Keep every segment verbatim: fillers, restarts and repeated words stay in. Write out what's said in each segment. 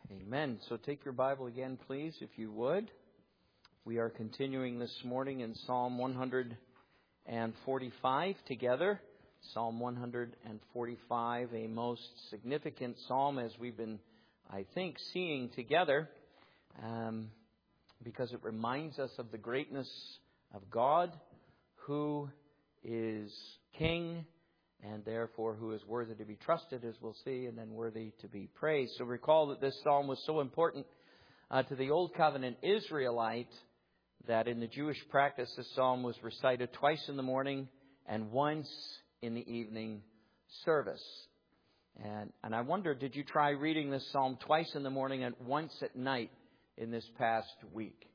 Amen. So take your Bible again, please, if you would. We are continuing this morning in Psalm one forty-five together. Psalm one forty-five, a most significant psalm as we've been, I think, seeing together, um, because it reminds us of the greatness of God, who is King, and therefore who is worthy to be trusted, as we'll see, and then worthy to be praised. So recall that this psalm was so important uh, to the Old Covenant Israelite that in the Jewish practice, this psalm was recited twice in the morning and once in the evening service. And, and I wonder, did you try reading this psalm twice in the morning and once at night in this past week?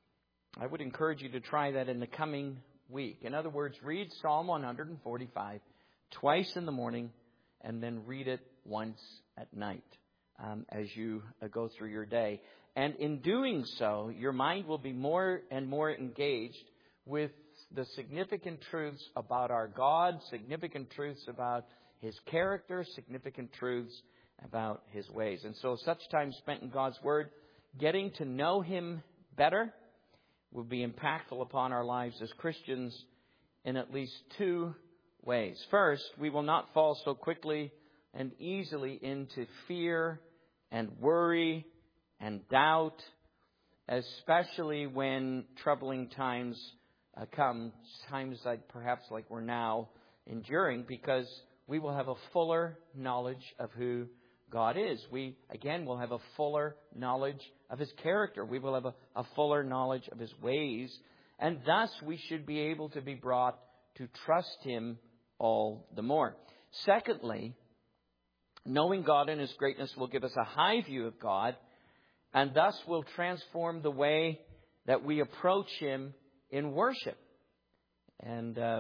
I would encourage you to try that in the coming week. In other words, read Psalm one forty-five twice in the morning, and then read it once at night um, as you uh, go through your day. And in doing so, your mind will be more and more engaged with the significant truths about our God, significant truths about His character, significant truths about His ways. And so such time spent in God's Word, getting to know Him better, will be impactful upon our lives as Christians in at least two ways. First, we will not fall so quickly and easily into fear and worry and doubt, especially when troubling times uh, come, times like perhaps like we're now enduring, because we will have a fuller knowledge of who God is. We, again, will have a fuller knowledge of His character. We will have a, a fuller knowledge of His ways, and thus we should be able to be brought to trust Him all the more. Secondly, knowing God and His greatness will give us a high view of God, and thus will transform the way that we approach Him in worship. And uh,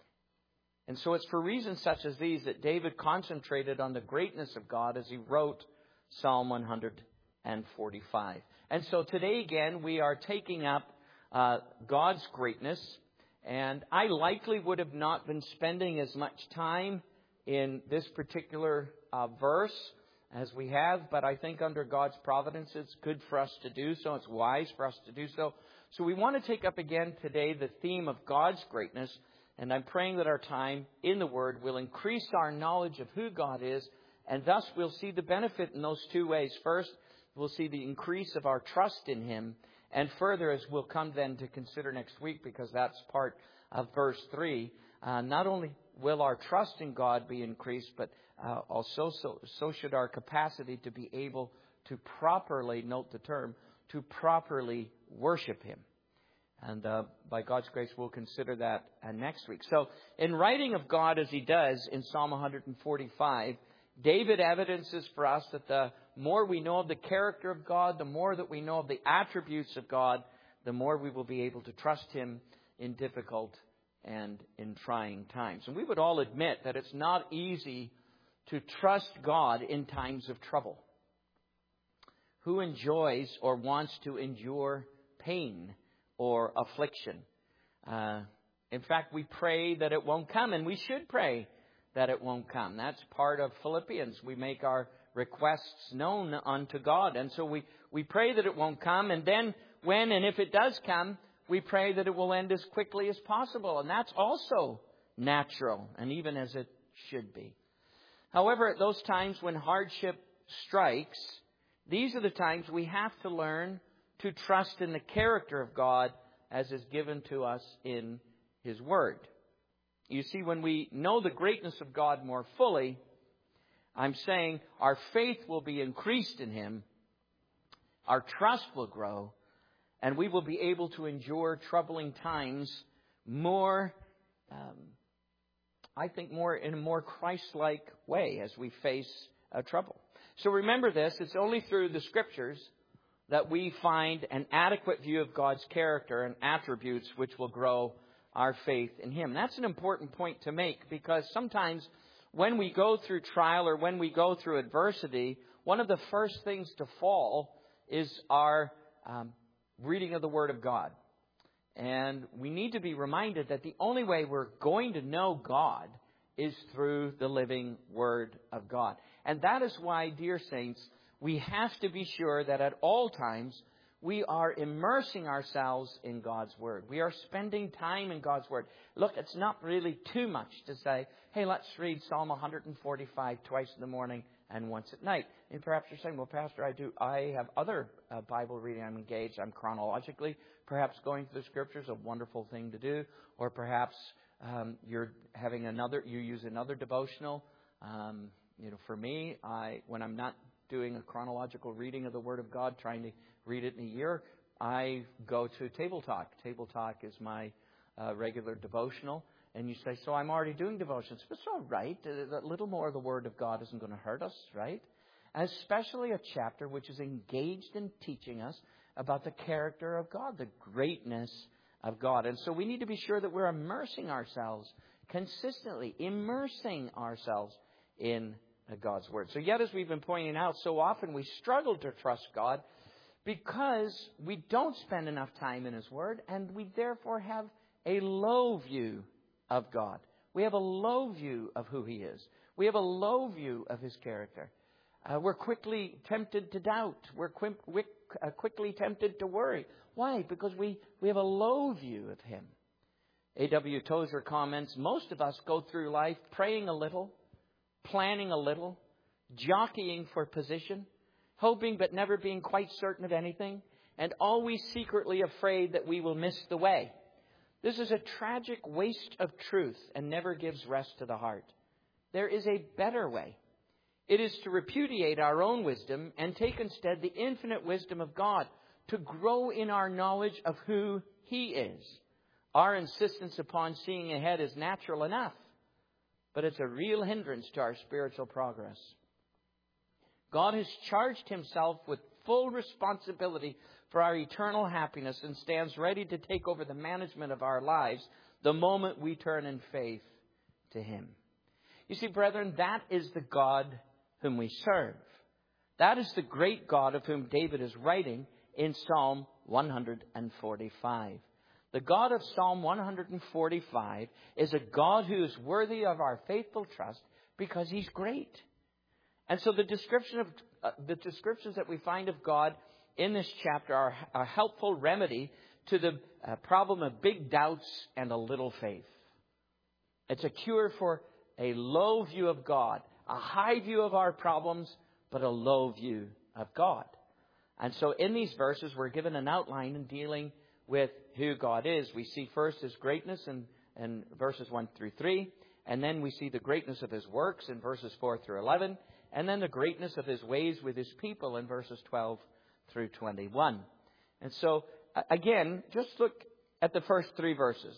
and so it's for reasons such as these that David concentrated on the greatness of God as he wrote Psalm one forty-five. And so today again we are taking up uh, God's greatness. And I likely would have not been spending as much time in this particular uh, verse as we have, but I think under God's providence it's good for us to do so. It's wise for us to do so. So we want to take up again today the theme of God's greatness, and I'm praying that our time in the Word will increase our knowledge of who God is, and thus we'll see the benefit in those two ways. First, we'll see the increase of our trust in Him. And further, as we'll come then to consider next week, because that's part of verse three, uh, not only will our trust in God be increased, but uh, also so, so should our capacity to be able to properly, note the term, to properly worship Him. And uh, by God's grace, we'll consider that uh, next week. So in writing of God as he does in Psalm one forty-five, David evidences for us that the more we know of the character of God, the more that we know of the attributes of God, the more we will be able to trust Him in difficult and in trying times. And we would all admit that it's not easy to trust God in times of trouble. Who enjoys or wants to endure pain or affliction? Uh, in fact, we pray that it won't come, and we should pray that it won't come. That's part of Philippians. We make our requests known unto God. And so we, we pray that it won't come. And then when and if it does come, we pray that it will end as quickly as possible. And that's also natural, and even as it should be. However, at those times when hardship strikes, these are the times we have to learn to trust in the character of God as is given to us in His Word. You see, when we know the greatness of God more fully, I'm saying our faith will be increased in Him, our trust will grow, and we will be able to endure troubling times more, um, I think, more in a more Christ-like way as we face uh, trouble. So remember this, it's only through the Scriptures that we find an adequate view of God's character and attributes which will grow our faith in Him. That's an important point to make, because sometimes when we go through trial or when we go through adversity, one of the first things to fall is our um, reading of the Word of God. And we need to be reminded that the only way we're going to know God is through the living Word of God. And that is why, dear saints, we have to be sure that at all times we are immersing ourselves in God's Word. We are spending time in God's Word. Look, it's not really too much to say, hey, let's read Psalm one forty-five twice in the morning and once at night. And perhaps you're saying, well, Pastor, I do. I have other uh, Bible reading. I'm engaged. I'm chronologically. Perhaps going through the Scriptures is a wonderful thing to do. Or perhaps um, you're having another, you use another devotional. Um, you know, for me, I when I'm not doing a chronological reading of the Word of God, trying to read it in a year, I go to Table Talk. Table Talk is my uh, regular devotional. And you say, so I'm already doing devotions. But it's all right. A little more of the Word of God isn't going to hurt us, right? Especially a chapter which is engaged in teaching us about the character of God, the greatness of God. And so we need to be sure that we're immersing ourselves consistently, immersing ourselves in God's Word. So yet, as we've been pointing out, so often we struggle to trust God because we don't spend enough time in His Word, and we therefore have a low view of God. We have a low view of who He is. We have a low view of His character. Uh, we're quickly tempted to doubt. We're quick, quick, uh, quickly tempted to worry. Why? Because we, we have a low view of Him. A W Tozer comments, most of us go through life praying a little, planning a little, jockeying for position, hoping but never being quite certain of anything, and always secretly afraid that we will miss the way. This is a tragic waste of truth and never gives rest to the heart. There is a better way. It is to repudiate our own wisdom and take instead the infinite wisdom of God, to grow in our knowledge of who He is. Our insistence upon seeing ahead is natural enough, but it's a real hindrance to our spiritual progress. God has charged Himself with full responsibility for our eternal happiness and stands ready to take over the management of our lives the moment we turn in faith to Him. You see, brethren, that is the God whom we serve. That is the great God of whom David is writing in Psalm one forty-five. The God of Psalm one forty-five is a God who is worthy of our faithful trust because He's great. And so the description of uh, the descriptions that we find of God in this chapter are a helpful remedy to the uh, problem of big doubts and a little faith. It's a cure for a low view of God, a high view of our problems, but a low view of God. And so in these verses, we're given an outline in dealing with who God is. We see first His greatness in, in verses one through three, and then we see the greatness of His works in verses four through eleven, and then the greatness of His ways with His people in verses twelve through twenty-one. And so, again, just look at the first three verses.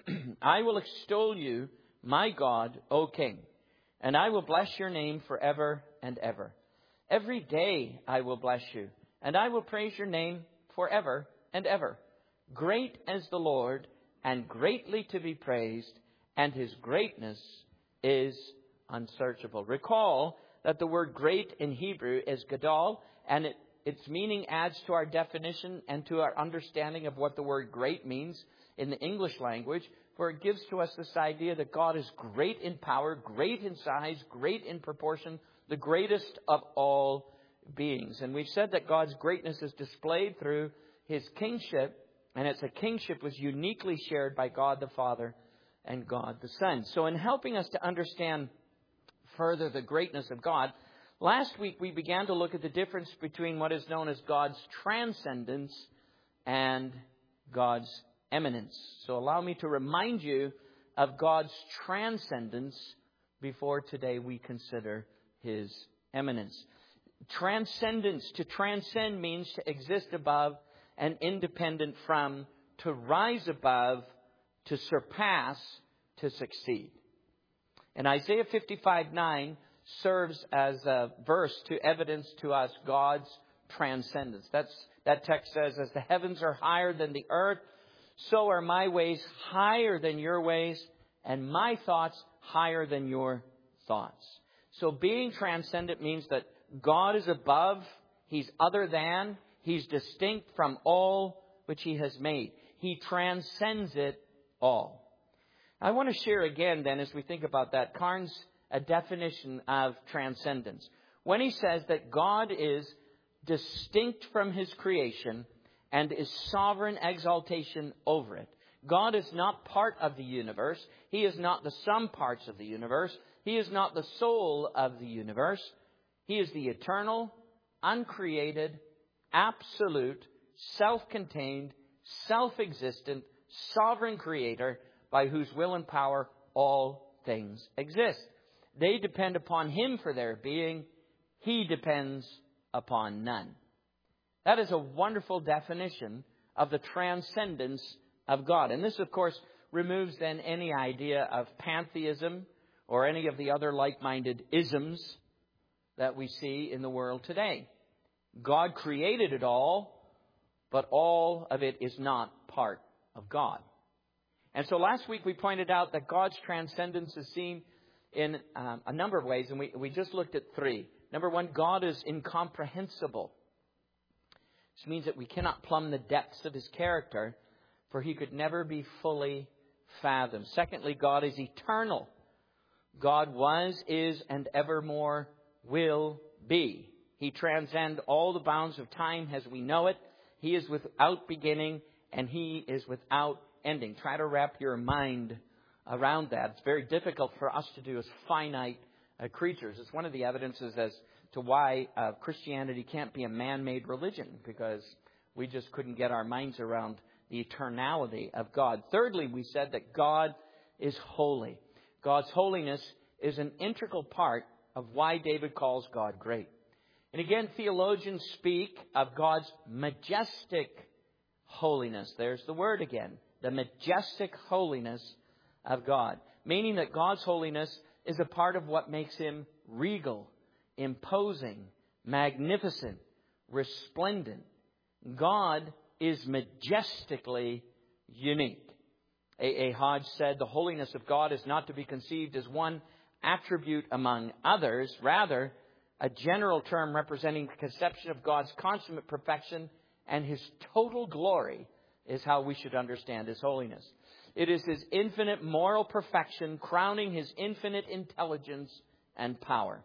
I will extol you, my God, O King, and I will bless your name forever and ever. Every day I will bless you, and I will praise your name forever and ever. Great is the Lord, and greatly to be praised, and His greatness is unsearchable. Recall that the word great in Hebrew is gadol, and it, its meaning adds to our definition and to our understanding of what the word great means in the English language, for it gives to us this idea that God is great in power, great in size, great in proportion, the greatest of all beings. And we've said that God's greatness is displayed through His kingship, and it's a kingship was uniquely shared by God the Father and God the Son. So in helping us to understand further the greatness of God, last week we began to look at the difference between what is known as God's transcendence and God's eminence. So allow me to remind you of God's transcendence before today we consider His eminence. Transcendence, to transcend, means to exist above and independent from, to rise above, to surpass, to succeed. And Isaiah fifty-five nine serves as a verse to evidence to us God's transcendence. That's, that text says, as the heavens are higher than the earth, so are my ways higher than your ways, and my thoughts higher than your thoughts. So being transcendent means that God is above, He's other than, He's distinct from all which He has made. He transcends it all. I want to share again then, as we think about that, Carnes, a definition of transcendence. when he says that God is distinct from his creation and is sovereign exaltation over it. God is not part of the universe. He is not the sum parts of the universe. He is not the soul of the universe. He is the eternal, uncreated, absolute, self-contained, self-existent, sovereign creator by whose will and power all things exist. They depend upon him for their being. He depends upon none. That is a wonderful definition of the transcendence of God. And this, of course, removes then any idea of pantheism or any of the other like-minded isms that we see in the world today. God created it all, but all of it is not part of God. And so last week we pointed out that God's transcendence is seen in um, a number of ways, and we, we just looked at three. Number one, God is incomprehensible. This means that we cannot plumb the depths of his character, for he could never be fully fathomed. Secondly, God is eternal. God was, is, and evermore will be. He transcends all the bounds of time as we know it. He is without beginning, and he is without ending. Try to wrap your mind around that. It's very difficult for us to do as finite uh, creatures. It's one of the evidences as to why uh, Christianity can't be a man-made religion, because we just couldn't get our minds around the eternality of God. Thirdly, we said that God is holy. God's holiness is an integral part of why David calls God great. And again, theologians speak of God's majestic holiness. There's the word again. The majestic holiness of God. Meaning that God's holiness is a part of what makes him regal, imposing, magnificent, resplendent. God is majestically unique. A. A. Hodge said, the holiness of God is not to be conceived as one attribute among others. Rather, a general term representing the conception of God's consummate perfection and his total glory is how we should understand his holiness. It is his infinite moral perfection crowning his infinite intelligence and power.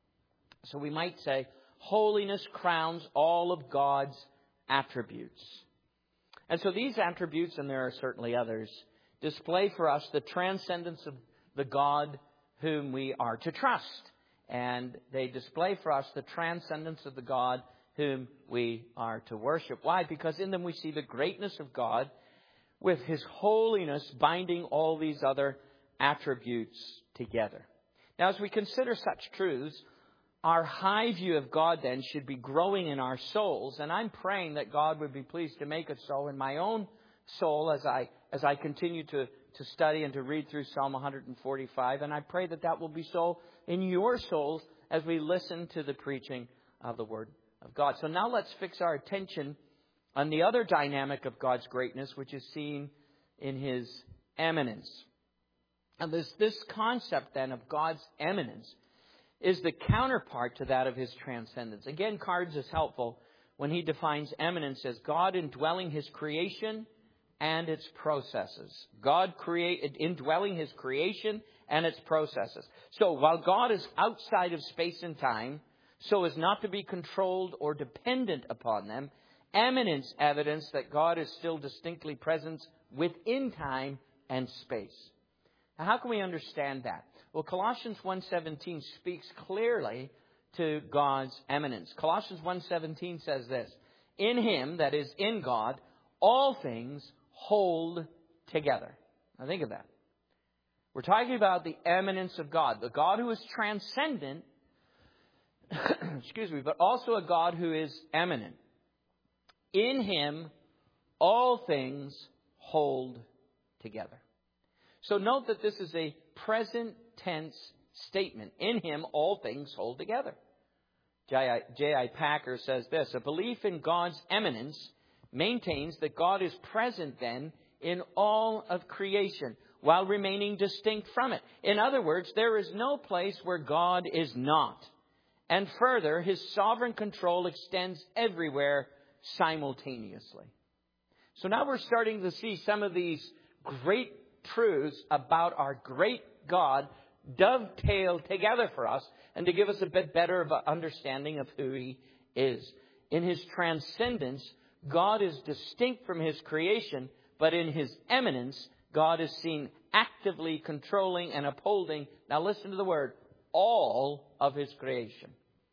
So we might say, holiness crowns all of God's attributes. And so these attributes, and there are certainly others, display for us the transcendence of the God whom we are to trust. And they display for us the transcendence of the God whom we are to worship. Why? Because in them we see the greatness of God with his holiness binding all these other attributes together. Now, as we consider such truths, our high view of God then should be growing in our souls. And I'm praying that God would be pleased to make it so in my own soul as I as I continue to, to study and to read through Psalm one forty-five. And I pray that that will be so in your souls as we listen to the preaching of the Word of God. So now let's fix our attention on the other dynamic of God's greatness, which is seen in his eminence. And this, this concept then of God's eminence is the counterpart to that of his transcendence. Again, Cards is helpful when he defines eminence as God indwelling his creation and its processes. God create, indwelling his creation and its processes. So while God is outside of space and time, so as not to be controlled or dependent upon them, eminence evidence that God is still distinctly present within time and space. Now, how can we understand that? Well, Colossians one seventeen speaks clearly to God's eminence. Colossians one seventeen says this, in him, that is in God, all things hold together. Now think of that. We're talking about the eminence of God, the God who is transcendent, excuse me, but also a God who is eminent. In him, all things hold together. So note that this is a present tense statement. In him, all things hold together. J I Packer says this, a belief in God's eminence maintains that God is present then in all of creation while remaining distinct from it. In other words, there is no place where God is not. And further, his sovereign control extends everywhere simultaneously. So now we're starting to see some of these great truths about our great God dovetail together for us and to give us a bit better of an understanding of who He is. In His transcendence, God is distinct from His creation, but in His eminence, God is seen actively controlling and upholding, now listen to the word, all of His creation.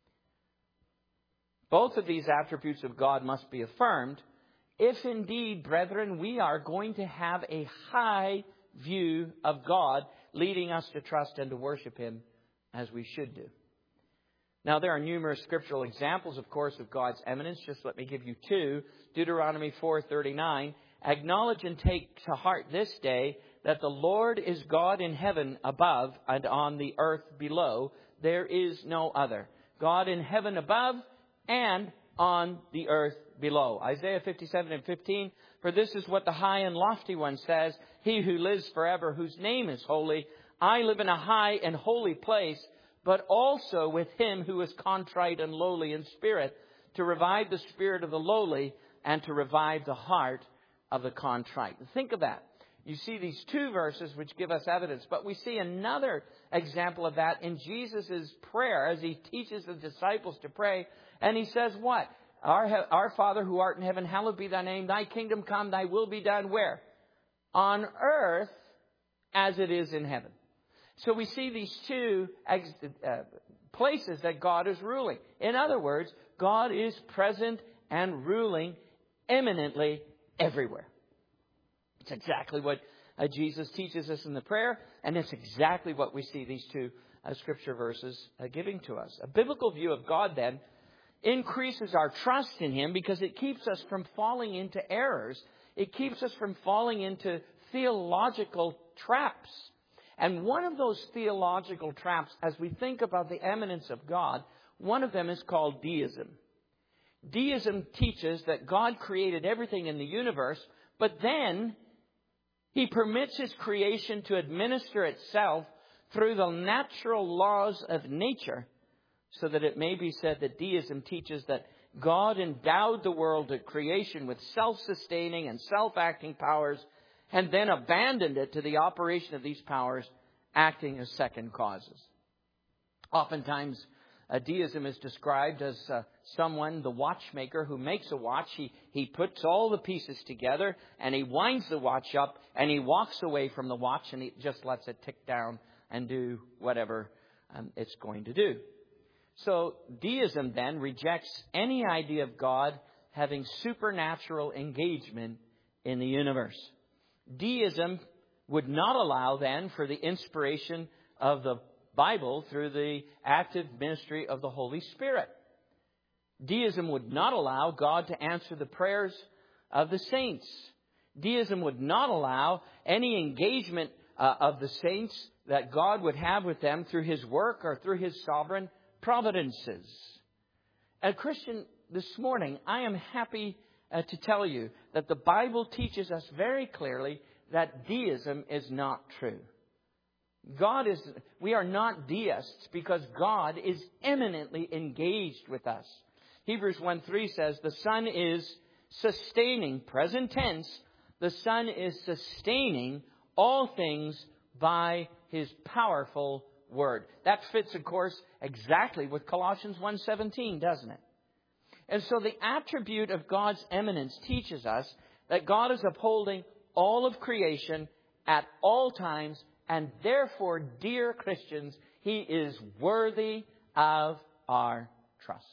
Both of these attributes of God must be affirmed if indeed, brethren, we are going to have a high view of God, leading us to trust and to worship Him as we should do. Now, there are numerous scriptural examples, of course, of God's eminence. Just let me give you two. Deuteronomy four thirty-nine. Acknowledge and take to heart this day that the Lord is God in heaven above and on the earth below. There is no other. God in heaven above and on the earth below. Isaiah fifty-seven and fifteen. For this is what the high and lofty one says, He who lives forever, whose name is holy. I live in a high and holy place, but also with Him who is contrite and lowly in spirit, to revive the spirit of the lowly and to revive the heart of the contrite. Think of that. You see these two verses which give us evidence, but we see another example of that in Jesus' prayer as He teaches the disciples to pray. And He says what? Our, our Father who art in heaven, hallowed be Thy name. Thy kingdom come, Thy will be done where? On earth as it is in heaven. So we see these two ex- uh, places that God is ruling. In other words, God is present and ruling eminently everywhere. It's exactly what uh, Jesus teaches us in the prayer, and it's exactly what we see these two uh, scripture verses uh, giving to us. A biblical view of God, then, increases our trust in Him because it keeps us from falling into errors. It keeps us from falling into theological traps. And one of those theological traps, as we think about the eminence of God, one of them is called deism. Deism teaches that God created everything in the universe, but then He permits His creation to administer itself through the natural laws of nature, so that it may be said that deism teaches that God endowed the world of creation with self-sustaining and self-acting powers, and then abandoned it to the operation of these powers, acting as second causes. Oftentimes, uh, deism is described as uh, someone, the watchmaker, who makes a watch. He, he puts all the pieces together, and he winds the watch up, and he walks away from the watch, and he just lets it tick down and do whatever um, it's going to do. So deism then rejects any idea of God having supernatural engagement in the universe. Deism would not allow then for the inspiration of the Bible through the active ministry of the Holy Spirit. Deism would not allow God to answer the prayers of the saints. Deism would not allow any engagement uh, of the saints that God would have with them through His work or through His sovereign providences. And Christian, this morning, I am happy uh, to tell you that the Bible teaches us very clearly that deism is not true. God is, we are not deists because God is eminently engaged with us. Hebrews one three says the Son is sustaining, present tense, the Son is sustaining all things by His powerful Word. That fits, of course, exactly with Colossians one seventeen, doesn't it? And so the attribute of God's eminence teaches us that God is upholding all of creation at all times, and therefore, dear Christians, He is worthy of our trust.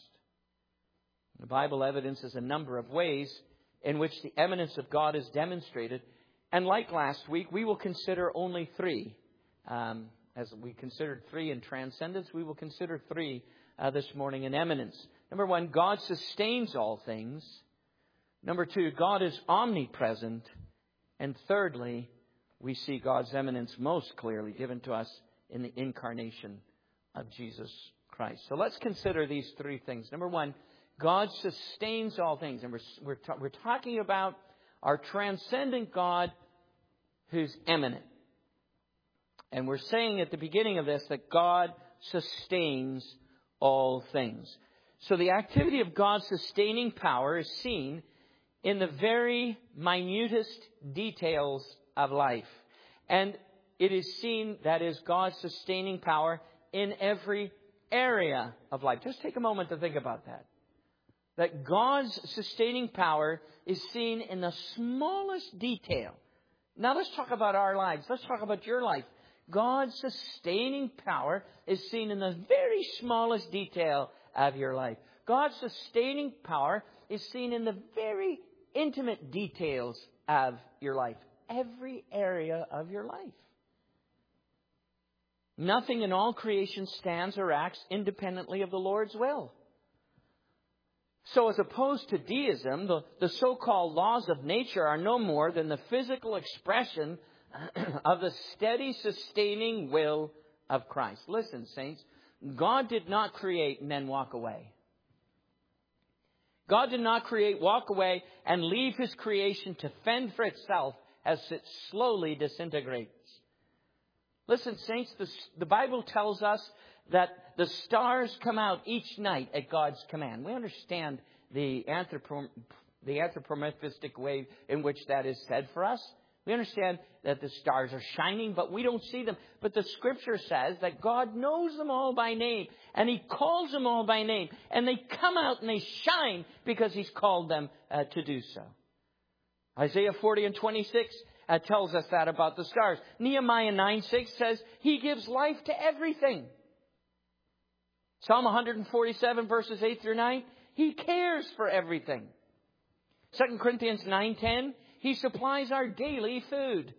The Bible evidences a number of ways in which the eminence of God is demonstrated. And like last week, we will consider only three. Um, as we considered three in transcendence, we will consider three uh, this morning in eminence. Number one, God sustains all things. Number two, God is omnipresent. And thirdly, we see God's eminence most clearly given to us in the incarnation of Jesus Christ. So let's consider these three things. Number one, God sustains all things. And we're, we're, ta- we're talking about our transcendent God who's eminent. And we're saying at the beginning of this that God sustains all things. So the activity of God's sustaining power is seen in the very minutest details of life. And it is seen, that is God's sustaining power in every area of life. Just take a moment to think about that. That God's sustaining power is seen in the smallest detail. Now let's talk about our lives. Let's talk about your life. God's sustaining power is seen in the very smallest detail of your life. God's sustaining power is seen in the very intimate details of your life. Every area of your life. Nothing in all creation stands or acts independently of the Lord's will. So as opposed to deism, the, the so-called laws of nature are no more than the physical expression of the steady, sustaining will of Christ. Listen, saints, God did not create and then walk away. God did not create, walk away, and leave His creation to fend for itself as it slowly disintegrates. Listen, saints, the, the Bible tells us that the stars come out each night at God's command. We understand the, anthropom- the anthropomorphistic way in which that is said for us. We understand that the stars are shining, but we don't see them. But the Scripture says that God knows them all by name, and He calls them all by name. And they come out and they shine because He's called them uh, to do so. Isaiah forty and twenty-six uh, tells us that about the stars. Nehemiah nine six says He gives life to everything. Psalm one forty-seven verses eight through nine, He cares for everything. Second Corinthians nine ten, He supplies our daily food.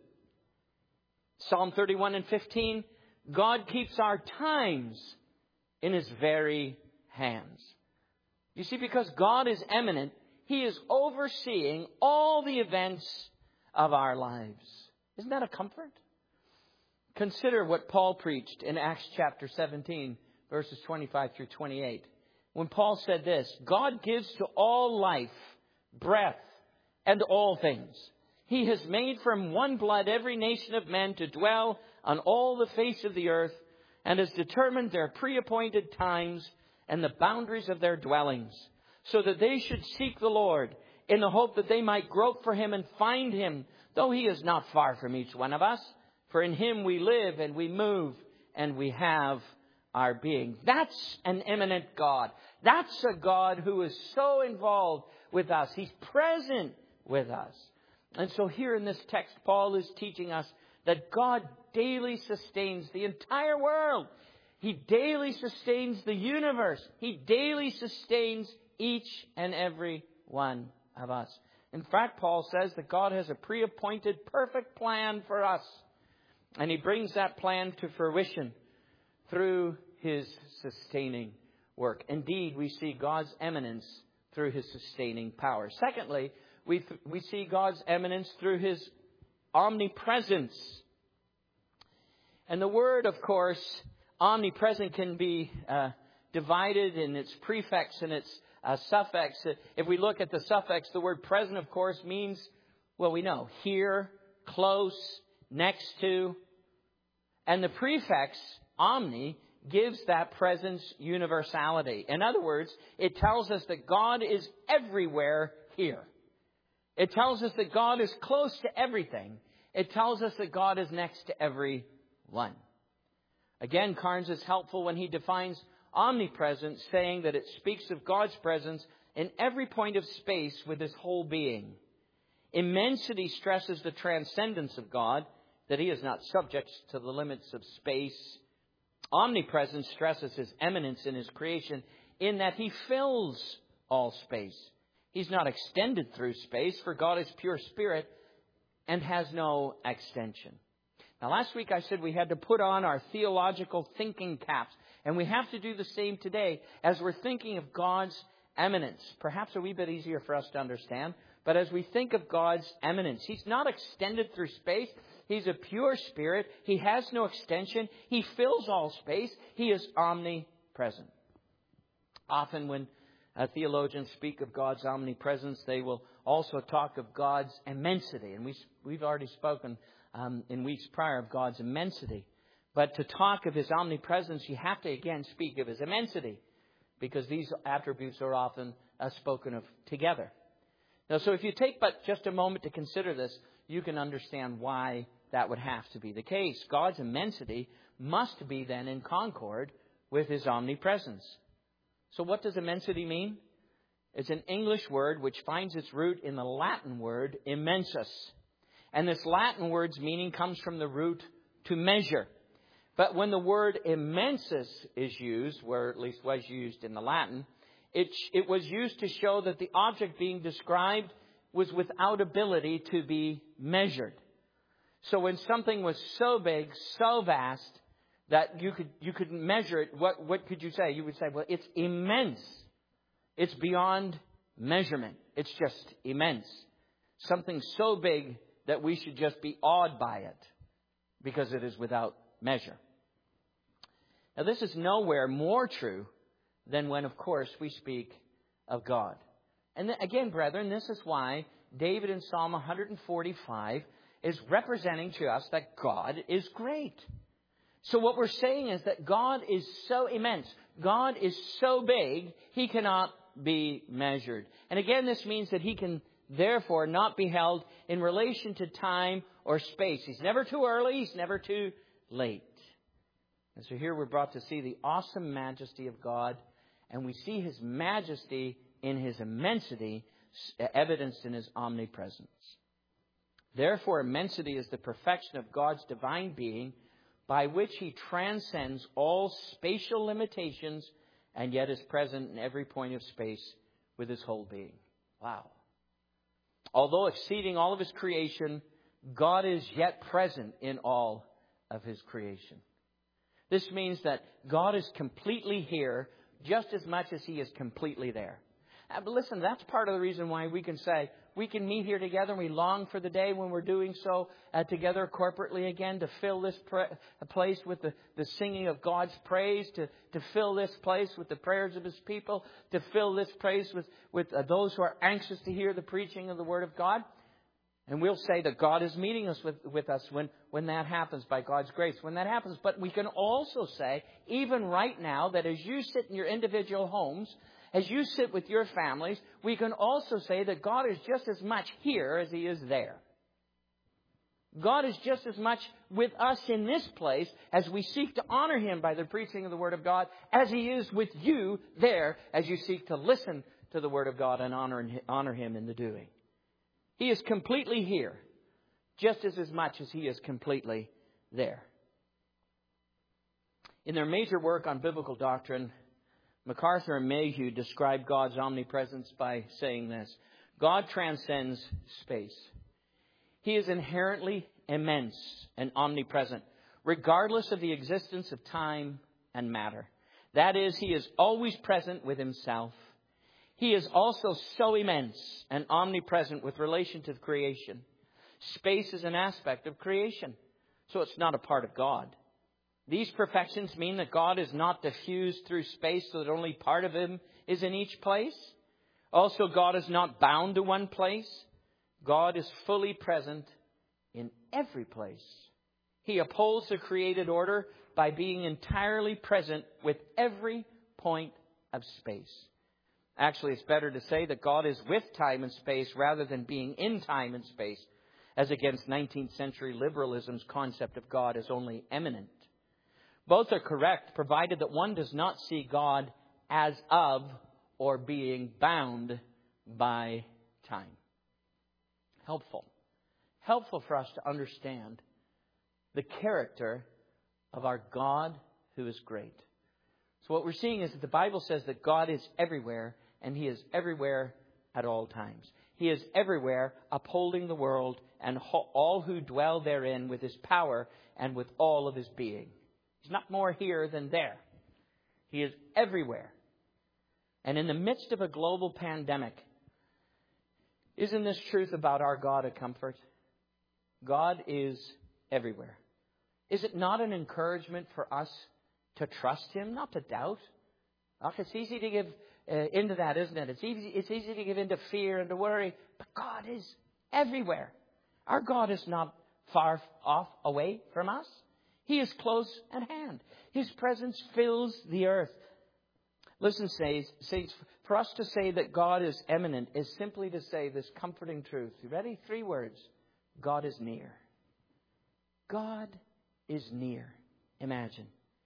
Psalm thirty-one and fifteen, God keeps our times in His very hands. You see, because God is eminent, He is overseeing all the events of our lives. Isn't that a comfort? Consider what Paul preached in Acts chapter seventeen, verses twenty-five through twenty-eight. When Paul said this, God gives to all life, breath, and all things. He has made from one blood every nation of men to dwell on all the face of the earth, and has determined their pre-appointed times and the boundaries of their dwellings, so that they should seek the Lord in the hope that they might grope for Him and find Him, though He is not far from each one of us. For in Him we live and we move and we have our being. That's an immanent God. That's a God who is so involved with us. He's present with us. And so here in this text, Paul is teaching us that God daily sustains the entire world. He daily sustains the universe. He daily sustains each and every one of us. In fact, Paul says that God has a pre-appointed perfect plan for us. And He brings that plan to fruition through His sustaining work. Indeed, we see God's eminence through His sustaining power. Secondly, we th- we see God's eminence through His omnipresence. And the word, of course, omnipresent can be uh, divided in its prefix and its uh, suffix. If we look at the suffix, the word present, of course, means, well, we know, here, close, next to. And the prefix, omni, gives that presence universality. In other words, it tells us that God is everywhere here. It tells us that God is close to everything. It tells us that God is next to everyone. Again, Carnes is helpful when he defines omnipresence, saying that it speaks of God's presence in every point of space with His whole being. Immensity stresses the transcendence of God, that He is not subject to the limits of space. Omnipresence stresses His eminence in His creation in that He fills all space. He's not extended through space, for God is pure spirit and has no extension. Now, last week I said we had to put on our theological thinking caps, and we have to do the same today as we're thinking of God's eminence. Perhaps a wee bit easier for us to understand, but as we think of God's eminence, He's not extended through space. He's a pure spirit. He has no extension. He fills all space. He is omnipresent. Often when uh, theologians speak of God's omnipresence, they will also talk of God's immensity. And we, we've already spoken um, in weeks prior of God's immensity. But to talk of His omnipresence, you have to again speak of His immensity, because these attributes are often uh, spoken of together. Now, so if you take but just a moment to consider this, you can understand why that would have to be the case. God's immensity must be then in concord with His omnipresence. So what does immensity mean? It's an English word which finds its root in the Latin word immensus. And this Latin word's meaning comes from the root to measure. But when the word immensus is used, where at least was used in the Latin, it, it was used to show that the object being described was without ability to be measured. So when something was so big, so vast, that you could you couldn't measure it, what, what could you say? You would say, well, it's immense. It's beyond measurement. It's just immense. Something so big that we should just be awed by it because it is without measure. Now, this is nowhere more true than when, of course, we speak of God. And again, brethren, this is why David in Psalm one forty-five is representing to us that God is great. So what we're saying is that God is so immense. God is so big, He cannot be measured. And again, this means that He can therefore not be held in relation to time or space. He's never too early. He's never too late. And so here we're brought to see the awesome majesty of God. And we see His majesty in His immensity, evidenced in His omnipresence. Therefore, immensity is the perfection of God's divine being, by which He transcends all spatial limitations and yet is present in every point of space with His whole being. Wow. Although exceeding all of His creation, God is yet present in all of His creation. This means that God is completely here just as much as He is completely there. Uh, but listen, that's part of the reason why we can say we can meet here together, and we long for the day when we're doing so uh, together corporately again, to fill this pra- place with the, the singing of God's praise, to, to fill this place with the prayers of His people, to fill this place with, with uh, those who are anxious to hear the preaching of the Word of God. And we'll say that God is meeting us with, with us when, when that happens by God's grace, when that happens. But we can also say, even right now, that as you sit in your individual homes, as you sit with your families, we can also say that God is just as much here as He is there. God is just as much with us in this place as we seek to honor Him by the preaching of the Word of God, as He is with you there as you seek to listen to the Word of God and honor, honor Him in the doing. He is completely here, just as, as much as He is completely there. In their major work on biblical doctrine, MacArthur and Mayhew describe God's omnipresence by saying this: God transcends space. He is inherently immense and omnipresent, regardless of the existence of time and matter. That is, He is always present with Himself. He is also so immense and omnipresent with relation to creation. Space is an aspect of creation, so it's not a part of God. These perfections mean that God is not diffused through space so that only part of Him is in each place. Also, God is not bound to one place. God is fully present in every place. He upholds the created order by being entirely present with every point of space. Actually, it's better to say that God is with time and space rather than being in time and space, as against nineteenth century liberalism's concept of God as only immanent. Both are correct, provided that one does not see God as of or being bound by time. Helpful. Helpful for us to understand the character of our God who is great. So what we're seeing is that the Bible says that God is everywhere, and He is everywhere at all times. He is everywhere, upholding the world and all who dwell therein with His power and with all of His being. He's not more here than there. He is everywhere. And in the midst of a global pandemic, isn't this truth about our God a comfort? God is everywhere. Is it not an encouragement for us to trust Him, not to doubt? Oh, it's easy to give uh, into that, isn't it? It's easy, it's easy to give into fear and to worry. But God is everywhere. Our God is not far off away from us. He is close at hand. His presence fills the earth. Listen, saints, for us to say that God is immanent is simply to say this comforting truth. You ready? Three words. God is near. God is near. Imagine.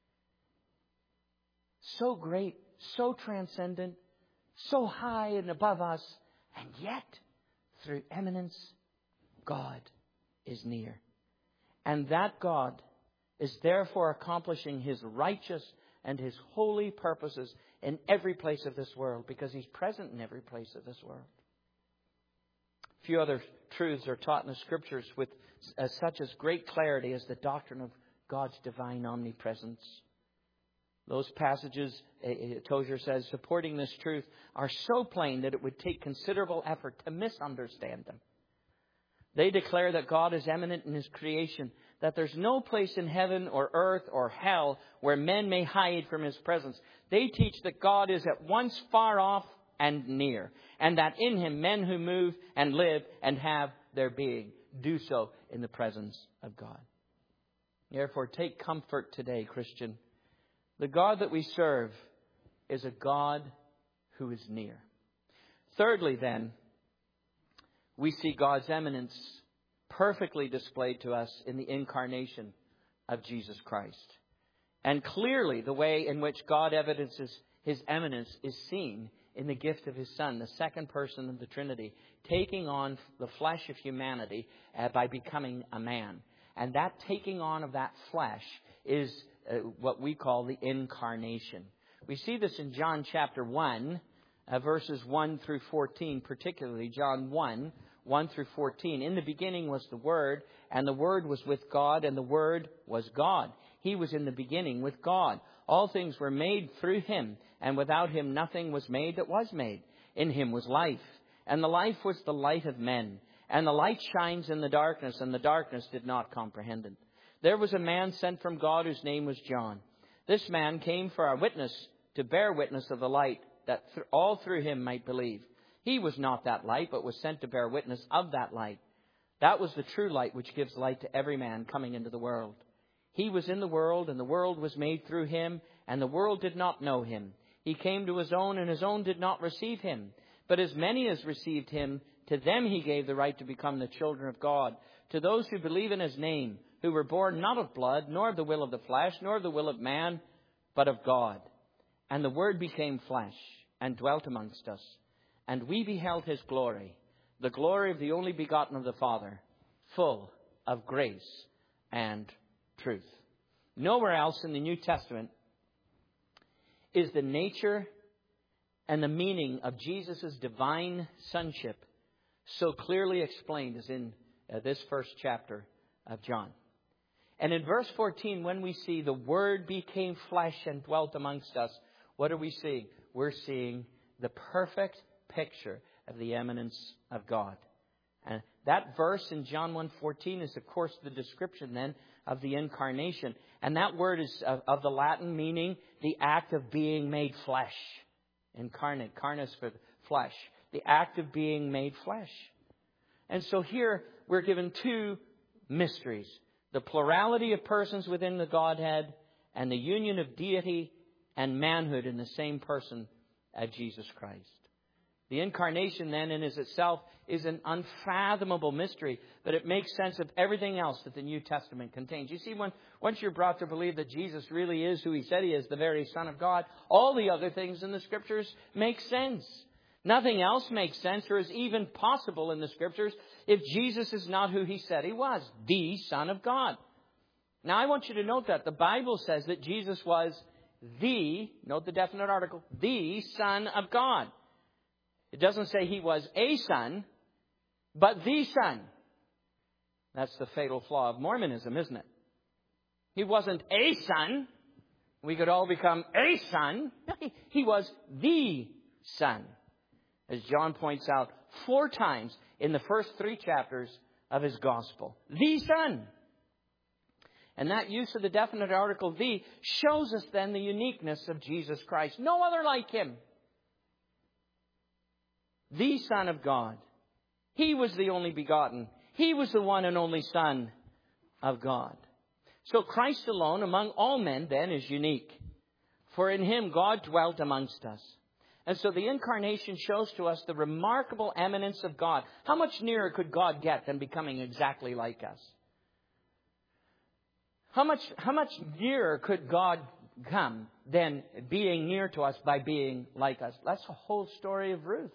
So great, so transcendent, so high and above us, and yet, through eminence, God is near. And that God is therefore accomplishing His righteous and His holy purposes in every place of this world, because He's present in every place of this world. A few other truths are taught in the Scriptures with as such as great clarity as the doctrine of God's divine omnipresence. Those passages, Tozer says, supporting this truth are so plain that it would take considerable effort to misunderstand them. They declare that God is eminent in His creation, that there's no place in heaven or earth or hell where men may hide from His presence. They teach that God is at once far off and near, and that in Him men who move and live and have their being do so in the presence of God. Therefore, take comfort today, Christian. The God that we serve is a God who is near. Thirdly, then, we see God's eminence perfectly displayed to us in the incarnation of Jesus Christ. And clearly, the way in which God evidences His eminence is seen in the gift of His Son, the second person of the Trinity, taking on the flesh of humanity uh, by becoming a man. And that taking on of that flesh is uh, what we call the incarnation. We see this in John chapter one, uh, verses one through fourteen, particularly John one, one through fourteen. In the beginning was the Word, and the Word was with God, and the Word was God. He was in the beginning with God. All things were made through Him, and without Him nothing was made that was made. In Him was life, and the life was the light of men. And the light shines in the darkness, and the darkness did not comprehend it. There was a man sent from God whose name was John. This man came for our witness, to bear witness of the light, that th- all through him might believe. He was not that light, but was sent to bear witness of that light. That was the true light which gives light to every man coming into the world. He was in the world, and the world was made through Him, and the world did not know Him. He came to His own, and His own did not receive Him. But as many as received Him, to them He gave the right to become the children of God, to those who believe in His name, who were born not of blood, nor of the will of the flesh, nor of the will of man, but of God. And the Word became flesh, and dwelt amongst us. And we beheld His glory, the glory of the only begotten of the Father, full of grace and truth. Nowhere else in the New Testament is the nature and the meaning of Jesus' divine sonship so clearly explained as in uh, this first chapter of John. And in verse fourteen, when we see the Word became flesh and dwelt amongst us, what are we seeing? We're seeing the perfect picture of the eminence of God. And that verse in John one fourteen is, of course, the description then of the incarnation. And that word is of, of the Latin meaning the act of being made flesh. Incarnate, carnis for flesh. The act of being made flesh. And so here we're given two mysteries. The plurality of persons within the Godhead and the union of deity and manhood in the same person of Jesus Christ. The incarnation then in itself is an unfathomable mystery, but it makes sense of everything else that the New Testament contains. You see, when once you're brought to believe that Jesus really is who He said He is, the very Son of God, all the other things in the Scriptures make sense. Nothing else makes sense or is even possible in the Scriptures if Jesus is not who He said He was, the Son of God. Now, I want you to note that the Bible says that Jesus was the, note the definite article, the Son of God. It doesn't say He was a son, but the Son. That's the fatal flaw of Mormonism, isn't it? He wasn't a son. We could all become a son. He was the Son. As John points out four times in the first three chapters of his gospel. The Son. And that use of the definite article the shows us then the uniqueness of Jesus Christ. No other like Him. The Son of God. He was the only begotten. He was the one and only Son of God. So Christ alone among all men then is unique. For in Him God dwelt amongst us. And so the incarnation shows to us the remarkable eminence of God. How much nearer could God get than becoming exactly like us? How much, how much nearer could God come than being near to us by being like us? That's the whole story of Ruth.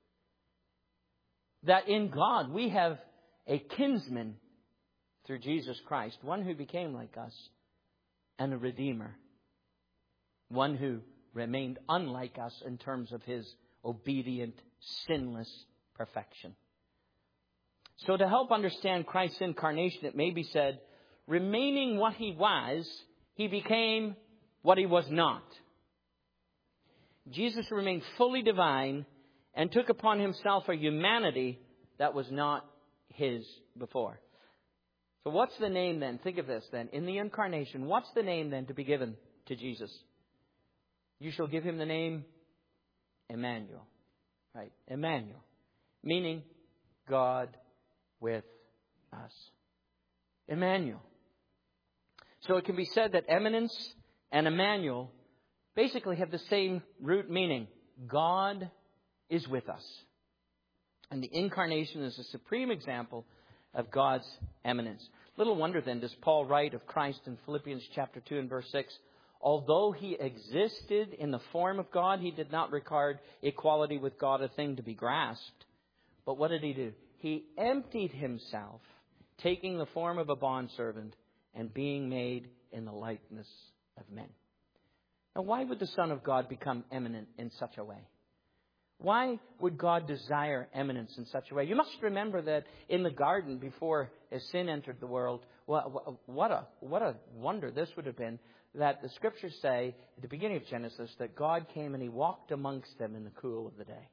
That in God we have a kinsman through Jesus Christ, one who became like us, and a Redeemer, one who remained unlike us in terms of His obedient, sinless perfection. So to help understand Christ's incarnation, it may be said, remaining what He was, He became what He was not. Jesus remained fully divine and took upon Himself a humanity that was not His before. So what's the name then? Think of this then. In the incarnation, what's the name then to be given to Jesus? You shall give Him the name Emmanuel. Right? Emmanuel. Meaning God with us. Emmanuel. So it can be said that eminence and Emmanuel basically have the same root meaning. God is with us. And the incarnation is a supreme example of God's eminence. Little wonder then does Paul write of Christ in Philippians chapter two and verse six. Although He existed in the form of God, He did not regard equality with God a thing to be grasped. But what did He do? He emptied Himself, taking the form of a bondservant and being made in the likeness of men. Now, why would the Son of God become eminent in such a way? Why would God desire eminence in such a way? You must remember that in the garden before sin entered the world, what a, what a wonder this would have been, that the Scriptures say at the beginning of Genesis that God came and He walked amongst them in the cool of the day.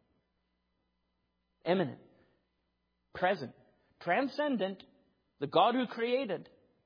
Eminent, present, transcendent, the God who created,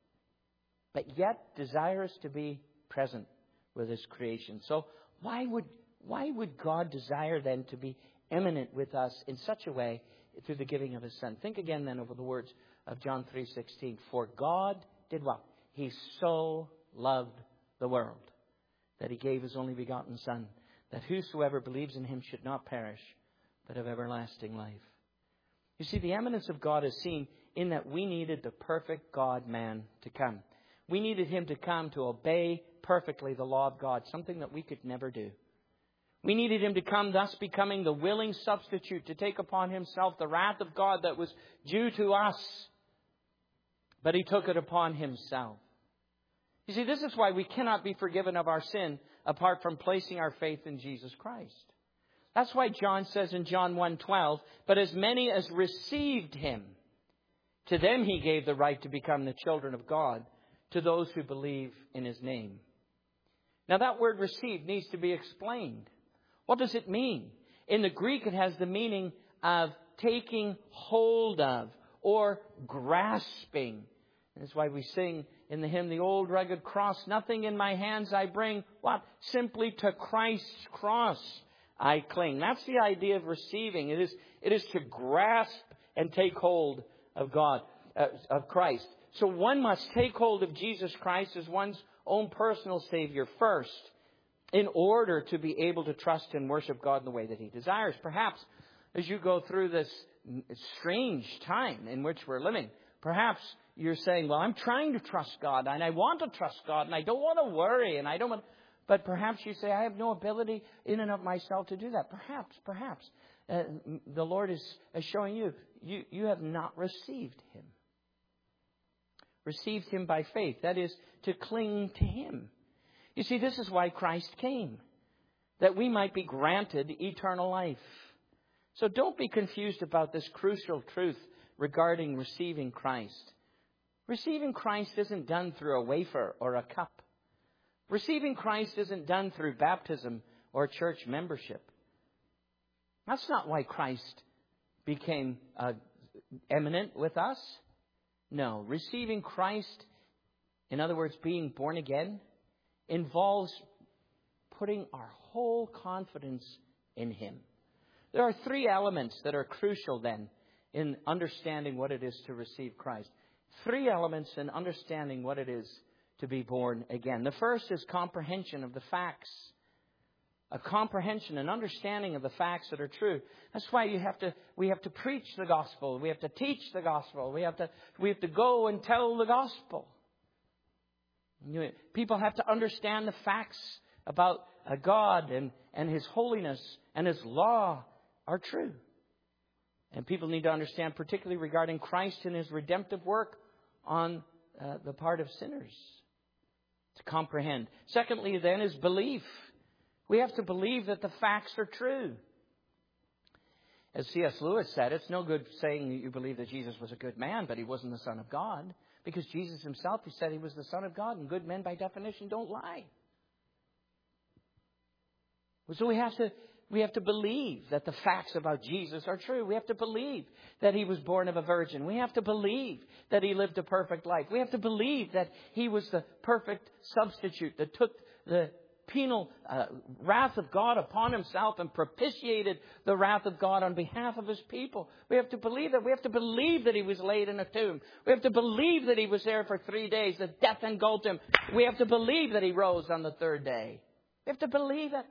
but yet desirous to be present with His creation. So why would why would God desire then to be eminent with us in such a way through the giving of His Son? Think again then over the words of John three sixteen. For God did what? He so loved the world that He gave His only begotten Son, that whosoever believes in Him should not perish, but have everlasting life. You see, the eminence of God is seen in that we needed the perfect God-man to come. We needed Him to come to obey perfectly the law of God, something that we could never do. We needed Him to come, thus becoming the willing substitute to take upon Himself the wrath of God that was due to us. But He took it upon Himself. You see, this is why we cannot be forgiven of our sin apart from placing our faith in Jesus Christ. That's why John says in John one twelve, but as many as received Him, to them He gave the right to become the children of God, to those who believe in His name. Now that word received needs to be explained. What does it mean? In the Greek, it has the meaning of taking hold of or grasping. That's why we sing in the hymn, the old rugged cross, nothing in my hands I bring. What? Simply to Christ's cross I cling. That's the idea of receiving. It is, it is to grasp and take hold of God, uh, of Christ. So one must take hold of Jesus Christ as one's own personal Savior first, in order to be able to trust and worship God in the way that He desires. Perhaps as you go through this strange time in which we're living, perhaps you're saying, well, I'm trying to trust God and I want to trust God and I don't want to worry and I don't want... But perhaps you say, I have no ability in and of myself to do that. Perhaps, perhaps uh, the Lord is, is showing you, you, you have not received Him. Received Him by faith. That is, to cling to Him. You see, this is why Christ came, that we might be granted eternal life. So don't be confused about this crucial truth regarding receiving Christ. Receiving Christ isn't done through a wafer or a cup. Receiving Christ isn't done through baptism or church membership. That's not why Christ became uh, eminent with us. No, receiving Christ, in other words, being born again, involves putting our whole confidence in Him. There are three elements that are crucial then in understanding what it is to receive Christ. Three elements in understanding what it is to be born again. The first is comprehension of the facts. A comprehension, an understanding of the facts that are true. That's why you have to, we have to preach the gospel. We have to teach the gospel. We have to, we have to go and tell the gospel. You know, people have to understand the facts about uh, God and, and His holiness and His law are true. And people need to understand, particularly regarding Christ and His redemptive work on uh, the part of sinners, to comprehend. Secondly, then, is belief. We have to believe that the facts are true. As C S Lewis said, it's no good saying that you believe that Jesus was a good man, but He wasn't the Son of God. Because Jesus Himself, He said He was the Son of God, and good men, by definition, don't lie. So we have to we have to believe that the facts about Jesus are true. We have to believe that He was born of a virgin. We have to believe that He lived a perfect life. We have to believe that He was the perfect substitute that took the penal uh, wrath of God upon Himself and propitiated the wrath of God on behalf of His people. We have to believe that. We have to believe that He was laid in a tomb. We have to believe that He was there for three days, that death engulfed Him. We have to believe that He rose on the third day. We have to believe it.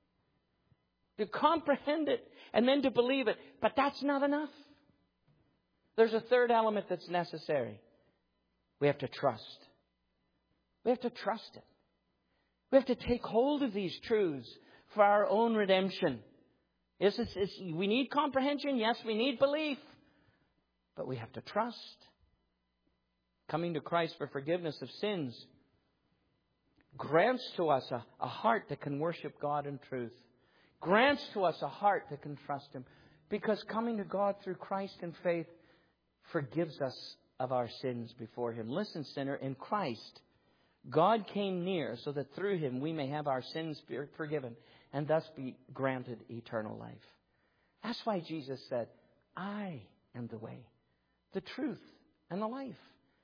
To comprehend it and then to believe it. But that's not enough. There's a third element that's necessary. We have to trust. We have to trust it. We have to take hold of these truths for our own redemption. Yes, it's, it's, we need comprehension. Yes, we need belief. But we have to trust. Coming to Christ for forgiveness of sins grants to us a, a heart that can worship God in truth. Grants to us a heart that can trust Him. Because coming to God through Christ in faith forgives us of our sins before Him. Listen, sinner, in Christ, God came near so that through Him we may have our sins forgiven and thus be granted eternal life. That's why Jesus said, I am the way, the truth, and the life.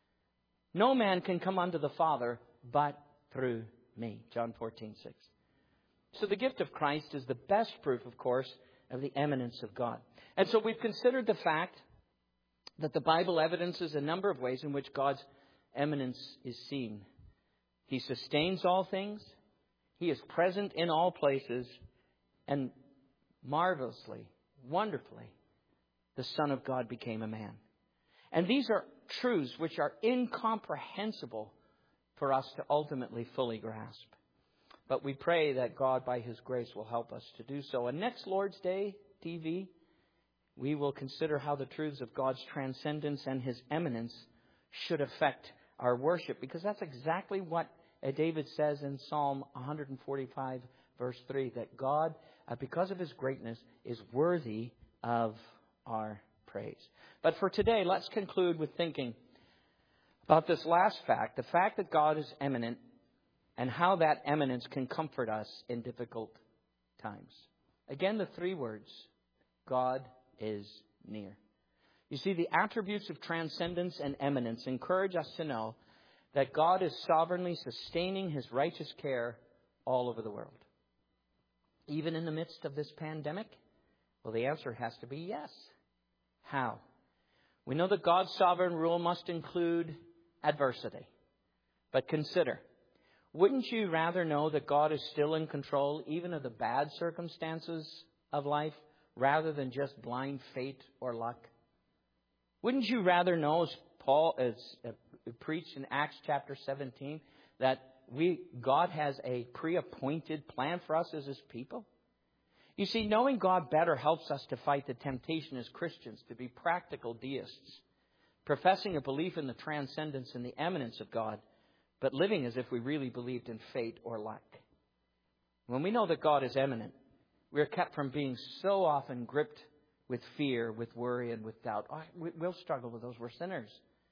No man can come unto the Father but through me. John fourteen six. So the gift of Christ is the best proof, of course, of the eminence of God. And so we've considered the fact that the Bible evidences a number of ways in which God's eminence is seen. He sustains all things. He is present in all places. And marvelously, wonderfully, the Son of God became a man. And these are truths which are incomprehensible for us to ultimately fully grasp. But we pray that God, by His grace, will help us to do so. And next Lord's Day T V, we will consider how the truths of God's transcendence and His eminence should affect our worship. Because that's exactly what David says in Psalm one forty-five, verse three, that God, because of His greatness, is worthy of our praise. But for today, let's conclude with thinking about this last fact, the fact that God is eminent, and how that eminence can comfort us in difficult times. Again, the three words, God is near. You see, the attributes of transcendence and eminence encourage us to know that God is sovereignly sustaining His righteous care all over the world. Even in the midst of this pandemic? Well, the answer has to be yes. How? We know that God's sovereign rule must include adversity. But consider, wouldn't you rather know that God is still in control even of the bad circumstances of life rather than just blind fate or luck? Wouldn't you rather know, as Paul has preached in Acts chapter seventeen, that we God has a pre-appointed plan for us as His people? You see, knowing God better helps us to fight the temptation as Christians to be practical deists, professing a belief in the transcendence and the eminence of God, but living as if we really believed in fate or luck. When we know that God is eminent, we are kept from being so often gripped with fear, with worry, and with doubt. Oh, we'll struggle with those. We're sinners.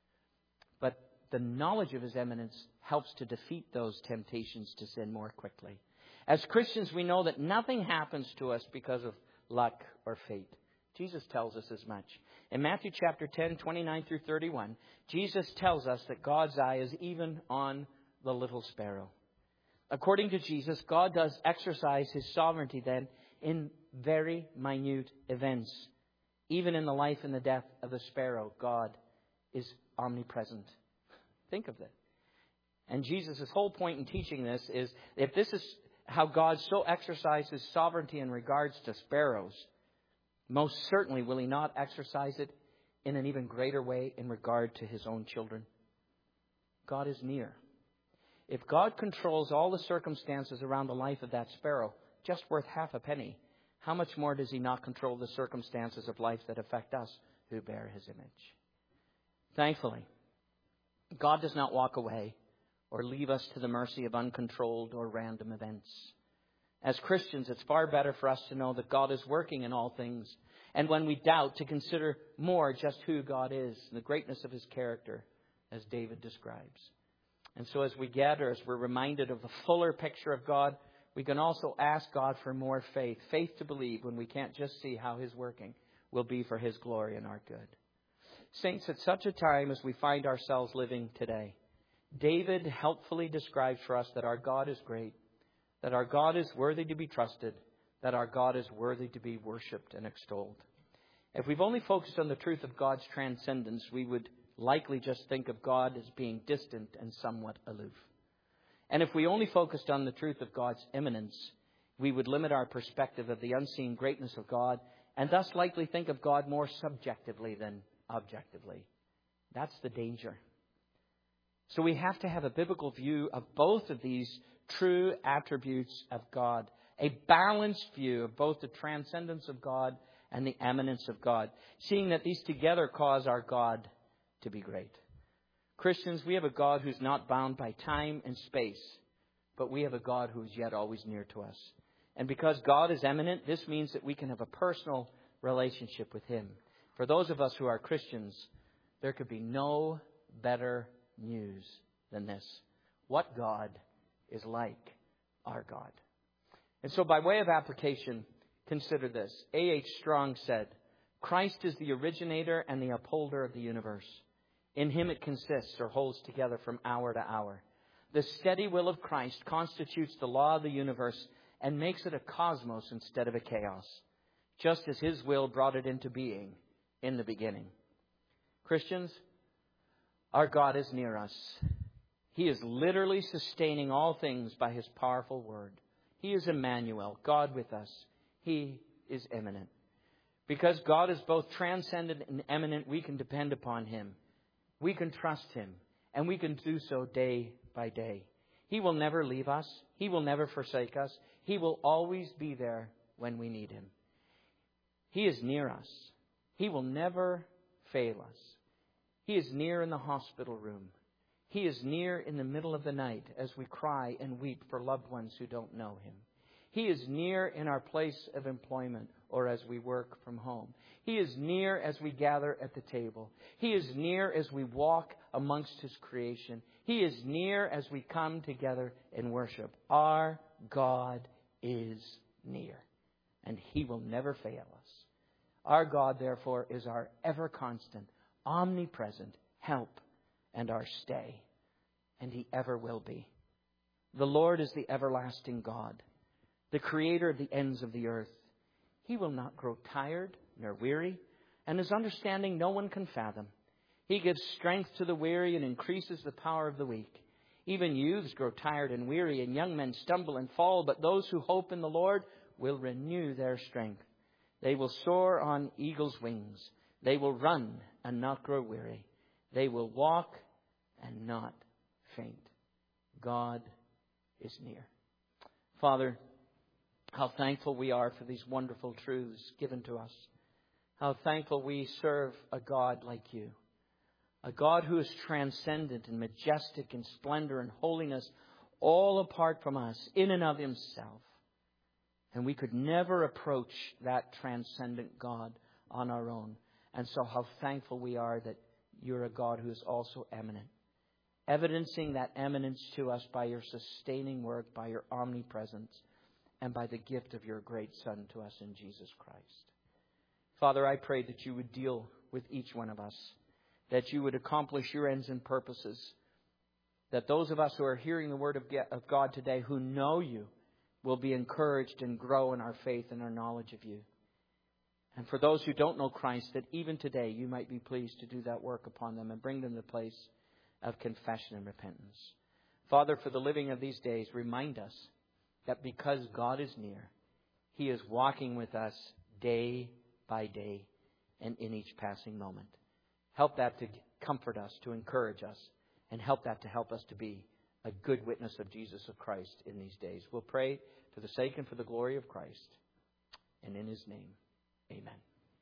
But the knowledge of His eminence helps to defeat those temptations to sin more quickly. As Christians, we know that nothing happens to us because of luck or fate. Jesus tells us as much. In Matthew chapter ten, twenty-nine through thirty-one, Jesus tells us that God's eye is even on the little sparrow. According to Jesus, God does exercise His sovereignty then in very minute events. Even in the life and the death of the sparrow, God is omnipresent. Think of that. And Jesus' whole point in teaching this is, if this is how God so exercises sovereignty in regards to sparrows, most certainly will He not exercise it in an even greater way in regard to His own children. God is near. If God controls all the circumstances around the life of that sparrow, just worth half a penny, how much more does He not control the circumstances of life that affect us who bear His image? Thankfully, God does not walk away or leave us to the mercy of uncontrolled or random events. As Christians, it's far better for us to know that God is working in all things. And when we doubt, to consider more just who God is and the greatness of His character, as David describes. And so as we gather, as we're reminded of the fuller picture of God, we can also ask God for more faith. Faith to believe when we can't just see how His working will be for His glory and our good. Saints, at such a time as we find ourselves living today, David helpfully describes for us that our God is great, that our God is worthy to be trusted, that our God is worthy to be worshipped and extolled. If we've only focused on the truth of God's transcendence, we would likely just think of God as being distant and somewhat aloof. And if we only focused on the truth of God's immanence, we would limit our perspective of the unseen greatness of God and thus likely think of God more subjectively than objectively. That's the danger. So we have to have a biblical view of both of these true attributes of God, a balanced view of both the transcendence of God and the eminence of God, seeing that these together cause our God to be great. Christians, we have a God who's not bound by time and space, but we have a God who is yet always near to us. And because God is eminent, this means that we can have a personal relationship with Him. For those of us who are Christians, there could be no better news than this. What God is like our God. And so by way of application, consider this. A H Strong said, Christ is the originator and the upholder of the universe. In Him it consists or holds together from hour to hour. The steady will of Christ constitutes the law of the universe and makes it a cosmos instead of a chaos, just as His will brought it into being in the beginning. Christians, our God is near us. He is literally sustaining all things by His powerful word. He is Emmanuel, God with us. He is immanent. Because God is both transcendent and eminent, we can depend upon Him. We can trust Him, and we can do so day by day. He will never leave us. He will never forsake us. He will always be there when we need Him. He is near us. He will never fail us. He is near in the hospital room. He is near in the middle of the night as we cry and weep for loved ones who don't know Him. He is near in our place of employment or as we work from home. He is near as we gather at the table. He is near as we walk amongst His creation. He is near as we come together in worship. Our God is near, and He will never fail us. Our God, therefore, is our ever constant, omnipresent help and our stay, and He ever will be. The Lord is the everlasting God, the Creator of the ends of the earth. He will not grow tired nor weary, and His understanding no one can fathom. He gives strength to the weary and increases the power of the weak. Even youths grow tired and weary, and young men stumble and fall, but those who hope in the Lord will renew their strength. They will soar on eagle's wings. They will run and not grow weary. They will walk and not faint. God is near. Father, how thankful we are for these wonderful truths given to us. How thankful we serve a God like You. A God who is transcendent and majestic in splendor and holiness, all apart from us, in and of Himself. And we could never approach that transcendent God on our own. And so how thankful we are that You're a God who is also eminent, evidencing that eminence to us by Your sustaining work, by Your omnipresence, and by the gift of Your great Son to us in Jesus Christ. Father, I pray that You would deal with each one of us, that You would accomplish Your ends and purposes, that those of us who are hearing the word of God today who know You will be encouraged and grow in our faith and our knowledge of You. And for those who don't know Christ, that even today You might be pleased to do that work upon them and bring them to the place of confession and repentance. Father, for the living of these days, remind us that because God is near, He is walking with us day by day and in each passing moment. Help that to comfort us, to encourage us, and help that to help us to be a good witness of Jesus of Christ in these days. We'll pray for the sake and for the glory of Christ. And in His name, amen.